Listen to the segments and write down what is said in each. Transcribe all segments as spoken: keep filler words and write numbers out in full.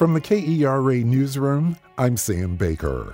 From the K E R A Newsroom, I'm Sam Baker.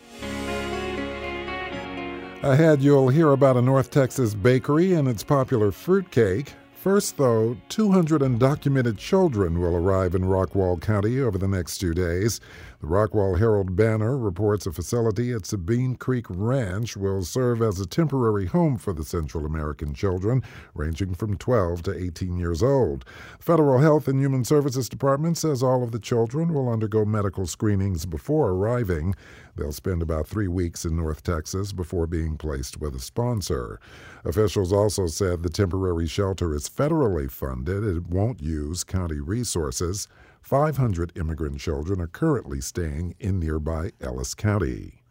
Ahead, you'll hear about a North Texas bakery and its popular fruitcake. First, though, two hundred undocumented children will arrive in Rockwall County over the next two days. The Rockwall Herald-Banner reports a facility at Sabine Creek Ranch will serve as a temporary home for the Central American children, ranging from twelve to eighteen years old. The Federal Health and Human Services Department says all of the children will undergo medical screenings before arriving. They'll spend about three weeks in North Texas before being placed with a sponsor. Officials also said the temporary shelter is federally funded. It won't use county resources. five hundred immigrant children are currently staying in nearby Ellis County.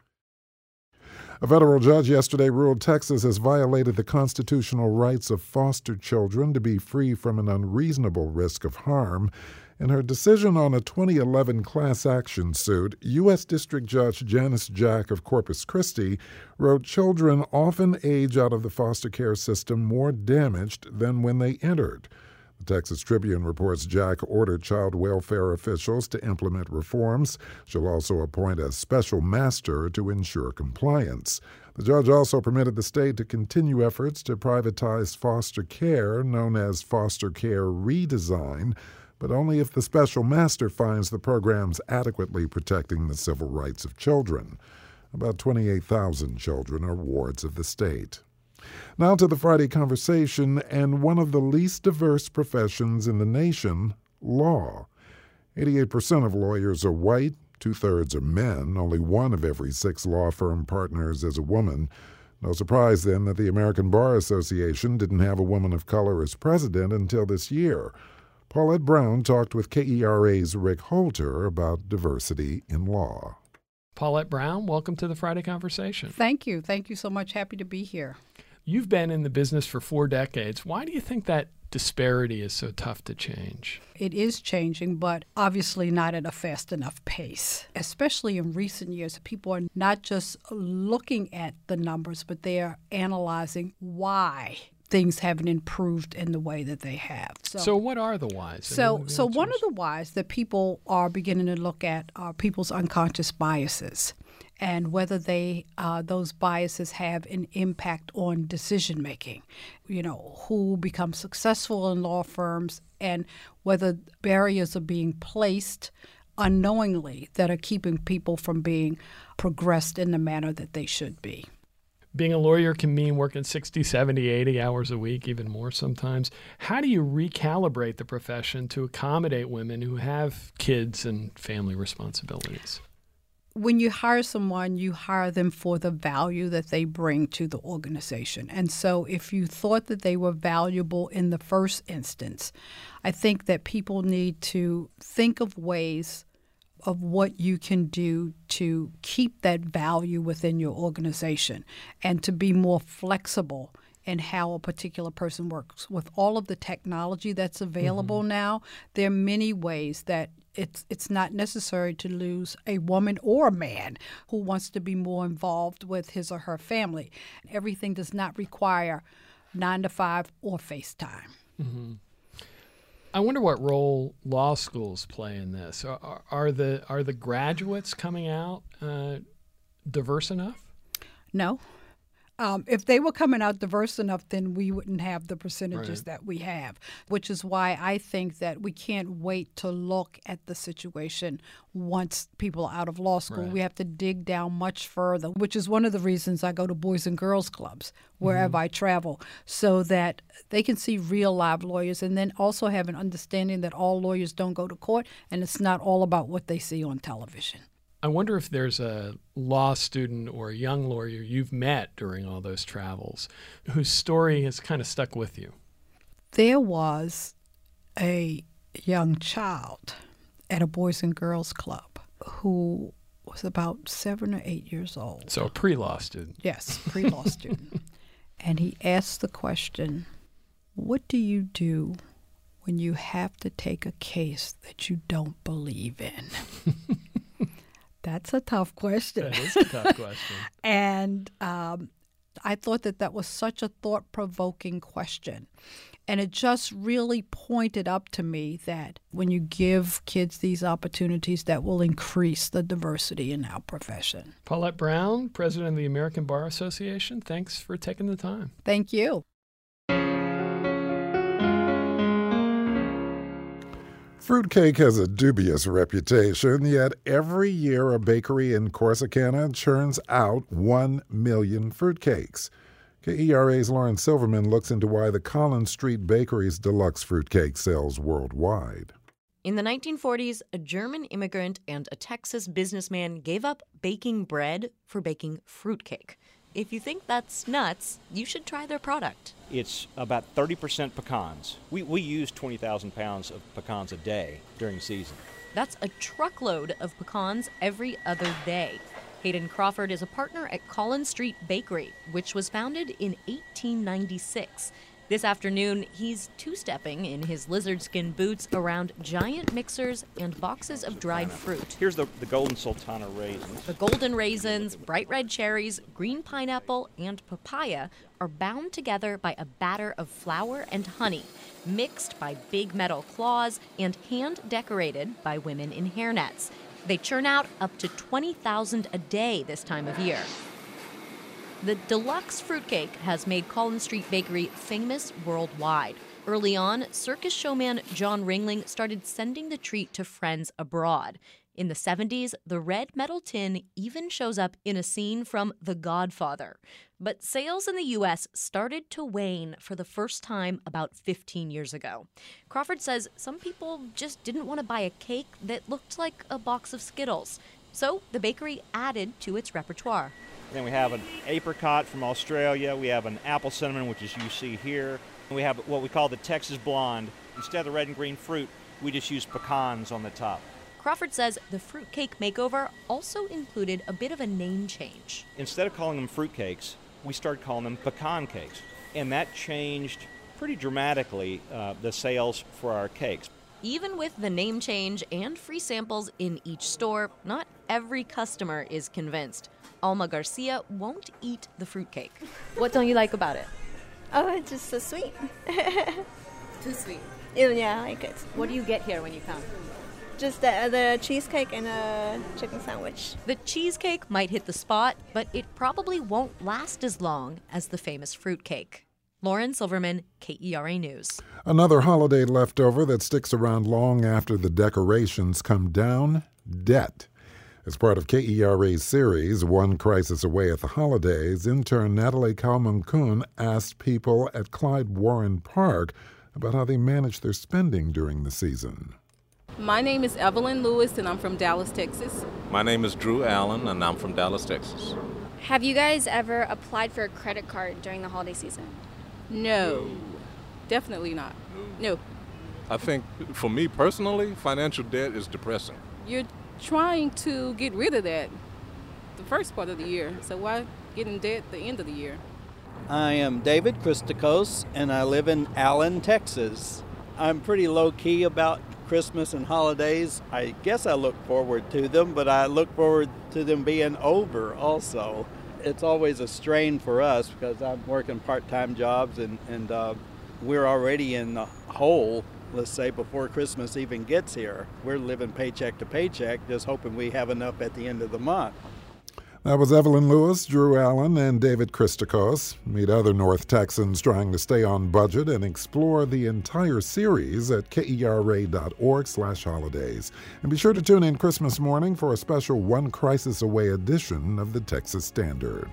A federal judge yesterday ruled Texas has violated the constitutional rights of foster children to be free from an unreasonable risk of harm. In her decision on a twenty eleven class action suit, U S District Judge Janice Jack of Corpus Christi wrote children often age out of the foster care system more damaged than when they entered. The Texas Tribune reports Jack ordered child welfare officials to implement reforms. She'll also appoint a special master to ensure compliance. The judge also permitted the state to continue efforts to privatize foster care, known as foster care redesign, but only if the special master finds the program's adequately protecting the civil rights of children. About twenty-eight thousand children are wards of the state. Now to the Friday conversation and one of the least diverse professions in the nation, law. eighty-eight percent of lawyers are white, two-thirds are men. Only one of every six law firm partners is a woman. No surprise, then, that the American Bar Association didn't have a woman of color as president until this year. Paulette Brown talked with K E R A's Rick Holter about diversity in law. Paulette Brown, welcome to the Friday Conversation. Thank you. Thank you so much. Happy to be here. You've been in the business for four decades. Why do you think that disparity is so tough to change? It is changing, but obviously not at a fast enough pace. Especially in recent years, people are not just looking at the numbers, but they are analyzing why things haven't improved in the way that they have. So, so what are the whys? So, so one of the whys that people are beginning to look at are people's unconscious biases and whether they uh, those biases have an impact on decision making. You know, who becomes successful in law firms and whether barriers are being placed unknowingly that are keeping people from being progressed in the manner that they should be. Being a lawyer can mean working sixty, seventy, eighty hours a week, even more sometimes. How do you recalibrate the profession to accommodate women who have kids and family responsibilities? When you hire someone, you hire them for the value that they bring to the organization. And so if you thought that they were valuable in the first instance, I think that people need to think of ways of what you can do to keep that value within your organization and to be more flexible in how a particular person works. With all of the technology that's available mm-hmm. now, there are many ways that it's it's not necessary to lose a woman or a man who wants to be more involved with his or her family. Everything does not require nine to five or FaceTime. Mm-hmm. I wonder what role law schools play in this. Are, are the are the graduates coming out uh, diverse enough? No. Um, if they were coming out diverse enough, then we wouldn't have the percentages right. that we have, which is why I think that we can't wait to look at the situation once people are out of law school. Right. We have to dig down much further, which is one of the reasons I go to Boys and Girls Clubs wherever mm-hmm. I travel, so that they can see real live lawyers and then also have an understanding that all lawyers don't go to court and it's not all about what they see on television. I wonder if there's a law student or a young lawyer you've met during all those travels whose story has kind of stuck with you. There was a young child at a Boys and Girls Club who was about seven or eight years old. So a pre-law student. Yes, pre-law student. And he asked the question, what do you do when you have to take a case that you don't believe in? That's a tough question. That is a tough question. And um, I thought that that was such a thought-provoking question. And it just really pointed up to me that when you give kids these opportunities, that will increase the diversity in our profession. Paulette Brown, president of the American Bar Association, thanks for taking the time. Thank you. Fruitcake has a dubious reputation, yet every year a bakery in Corsicana churns out one million fruitcakes. K E R A's Lauren Silverman looks into why the Collins Street Bakery's deluxe fruitcake sells worldwide. In the nineteen forties, a German immigrant and a Texas businessman gave up baking bread for baking fruitcake. If you think that's nuts, you should try their product. It's about thirty percent pecans. We, we use twenty thousand pounds of pecans a day during the season. That's a truckload of pecans every other day. Hayden Crawford is a partner at Collins Street Bakery, which was founded in eighteen ninety-six. This afternoon, he's two-stepping in his lizard skin boots around giant mixers and boxes of dried fruit. Here's the, the golden sultana raisins. The golden raisins, bright red cherries, green pineapple, and papaya are bound together by a batter of flour and honey, mixed by big metal claws and hand-decorated by women in hairnets. They churn out up to twenty thousand a day this time of year. The deluxe fruitcake has made Collins Street Bakery famous worldwide. Early on, circus showman John Ringling started sending the treat to friends abroad. In the seventies, the red metal tin even shows up in a scene from The Godfather. But sales in the U S started to wane for the first time about fifteen years ago. Crawford says some people just didn't want to buy a cake that looked like a box of Skittles. So the bakery added to its repertoire. Then we have an apricot from Australia. We have an apple cinnamon, which is you see here. And we have what we call the Texas blonde. Instead of the red and green fruit, we just use pecans on the top. Crawford says the fruitcake makeover also included a bit of a name change. Instead of calling them fruitcakes, we started calling them pecan cakes. And that changed pretty dramatically uh, the sales for our cakes. Even with the name change and free samples in each store, not every customer is convinced. Alma Garcia won't eat the fruitcake. What don't you like about it? Oh, it's just so sweet. Too sweet. Yeah, I like it. What do you get here when you come? Just the, the cheesecake and a chicken sandwich. The cheesecake might hit the spot, but it probably won't last as long as the famous fruitcake. Lauren Silverman, K E R A News. Another holiday leftover that sticks around long after the decorations come down, debt. As part of K E R A's series, One Crisis Away at the Holidays, intern Natalie Kalman-Kuhn asked people at Clyde Warren Park about how they manage their spending during the season. My name is Evelyn Lewis, and I'm from Dallas, Texas. My name is Drew Allen, and I'm from Dallas, Texas. Have you guys ever applied for a credit card during the holiday season? No, definitely not. No. I think, for me personally, financial debt is depressing. You're trying to get rid of that the first part of the year, so why get in debt at the end of the year? I am David Christakos, and I live in Allen, Texas. I'm pretty low-key about Christmas and holidays. I guess I look forward to them, but I look forward to them being over also. It's always a strain for us because I'm working part-time jobs, and, and uh, we're already in the hole, let's say, before Christmas even gets here. We're living paycheck to paycheck, just hoping we have enough at the end of the month. That was Evelyn Lewis, Drew Allen, and David Christakos. Meet other North Texans trying to stay on budget and explore the entire series at kera.org slash holidays. And be sure to tune in Christmas morning for a special One Crisis Away edition of the Texas Standard.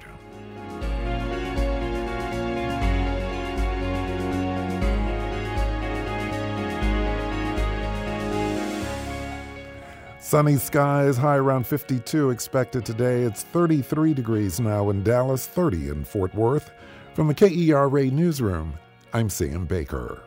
Sunny skies, high around fifty-two expected today. It's thirty-three degrees now in Dallas, thirty in Fort Worth. From the K E R A Newsroom, I'm Sam Baker.